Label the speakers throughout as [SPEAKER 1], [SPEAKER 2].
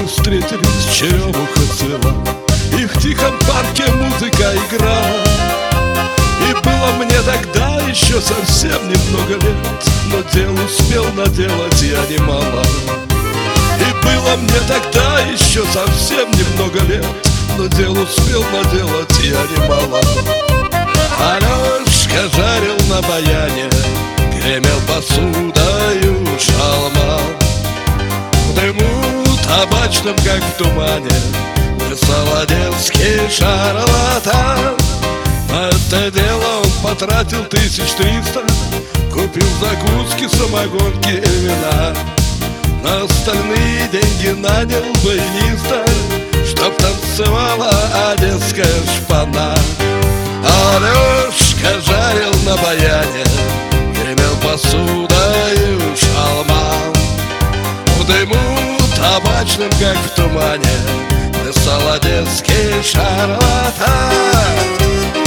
[SPEAKER 1] встретились, черемуха цвела, и в тихом парке музыка играла. И было мне тогда еще совсем немного лет, но дел успел наделать я немало. И было мне тогда еще совсем немного лет, но дел успел наделать я немало. Алешка жарил на баяне, гремел посудою шалма. В дыму табачном, как в тумане, плясал одесский шарлатан. На это дело он потратил 1300, купил закуски, самогонки и вина. На остальные деньги нанял баяниста, чтоб танцевала одесская шпана. Алешка жарил на баяне, гремел посудою шалман. В дыму табачном, как в тумане, плясал одесский шарлатан.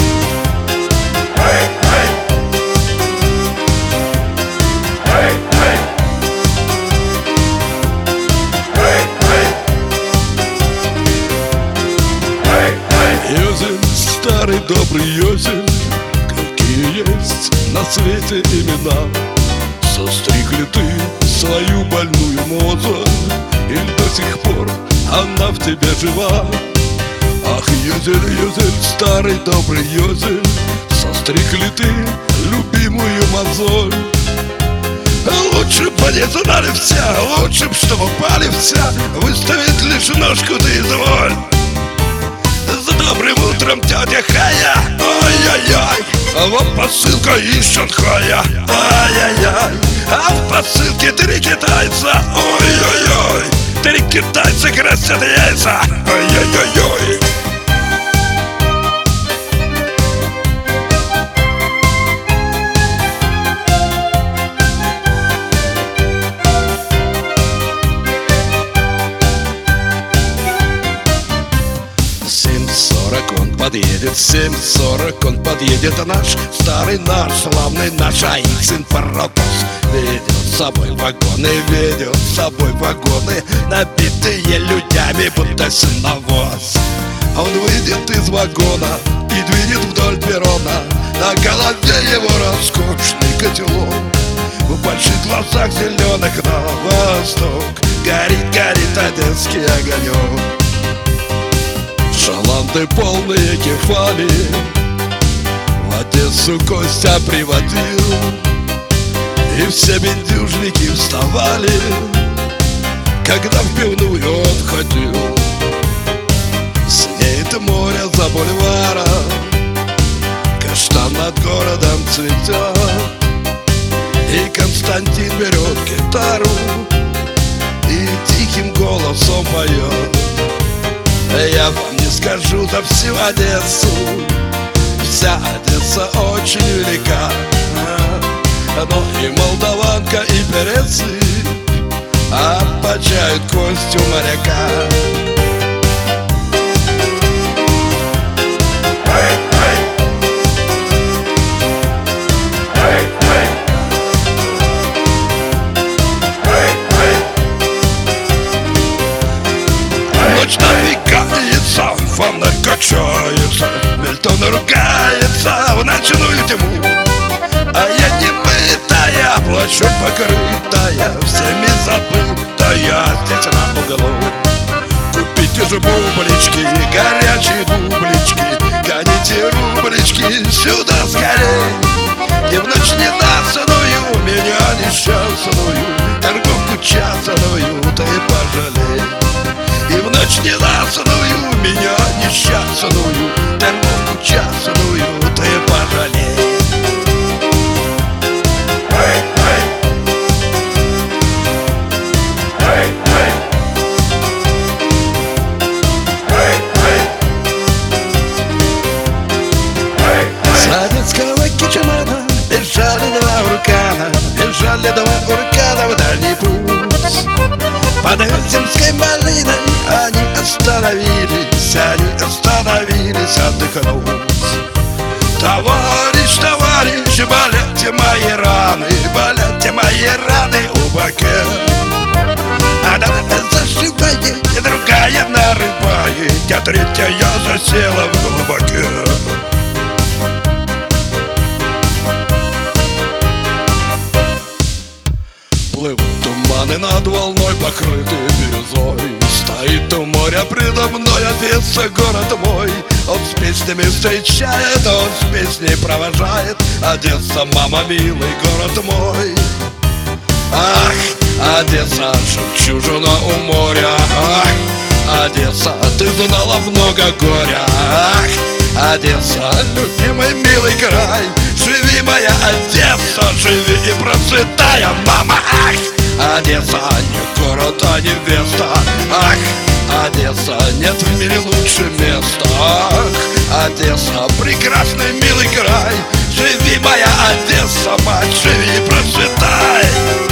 [SPEAKER 1] Йозель, старый добрый Йозель, какие есть на свете имена. Состриг ли ты свою больную мозу, или до сих пор она в тебе жива? Ах, Йозель, Йозель, старый добрый Йозель, состриг ли ты любимую мозоль? Лучше бы не знали все, лучше б, чтобы упали все, выставить лишь ножку да изволь. С добрым утром, тетя Хая, ой-ой-ой, а вот посылка из Шанхая, ай-яй-яй. А в посылке 3 китайца, ой-ой-ой, 3 китайца красят яйца, ой-ой-ой-ой. Он подъедет, 7:40 он подъедет, а наш старый, наш славный, наш АИК-сын паровоз ведет с собой вагоны, ведет с собой вагоны, набитые людьми, будто сеновоз. Он выйдет из вагона и двинет вдоль перрона, на голове его роскошный котелок. В больших глазах зеленых на восток горит, горит одесский огонек. Шаланды полные кефали в Одессу Костя приводил, и все бендюжники вставали, когда в пивную он ходил. Снеет море за бульваром, каштан над городом цветет, и Константин берет гитару и тихим голосом поет. Я вам не скажу за всю Одессу, вся Одесса очень велика, но и молдаванка, и перецы обочают Костю моряка. Ночь навигается, фонарь качается, Мильтон ругается в ночную тьму. А я немытая, плащом покрытая, всеми забытая, здесь на углу. Купите же бублички, горячие бублички, гоните рублички сюда скорей. И в ночь ненастную, меня несчастную, торговку частную ты пожалей. И в ночь ненастную, меня несчастную, торговку частную ты пожалей. С одесского кичемана бежали 2 уркана, бежали 2 уркана в дальний путь. Под Вяземской малиной они остановились отдохнуть. Там третья засела в глубоке. Плывут туманы над волной, покрытые бирюзой. Стоит у моря предо мной Одесса, город мой. Он с песнями встречает, он с песней провожает. Одесса, мама, милый город мой. Ах, Одесса, жемчужина у моря. Ах, Одесса, ты знала много горя. Ах, Одесса, любимый милый край. Живи, моя Одесса, живи и процветай, мама. Ах, Одесса, не город, а невеста. Ах, Одесса, нет в мире лучше места. Ах, Одесса, прекрасный милый край. Живи, моя Одесса, мать, живи и процветай.